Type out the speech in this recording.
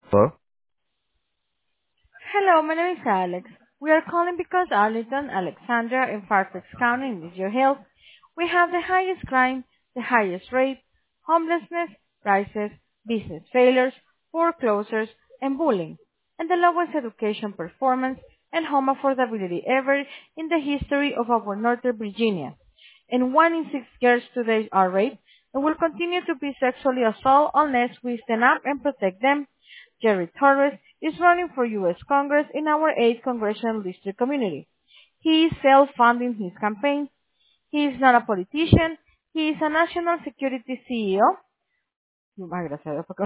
Hello? Hello, my name is Alex. We are calling because Arlington, Alexandria, and Fairfax County in New Hills, we have the highest crime, the highest rate, homelessness, prices, business failures, foreclosures, and bullying, and the lowest education performance and home affordability ever in the history of our Northern Virginia. And 1 in 6 girls today are raped and will continue to be sexually assaulted unless we stand up and protect them. Jerry Torres is running for U.S. Congress in our 8th Congressional District community. He is self-funding his campaign. He is not a politician. He is a national security CEO. Ay, gracias a Dios, porque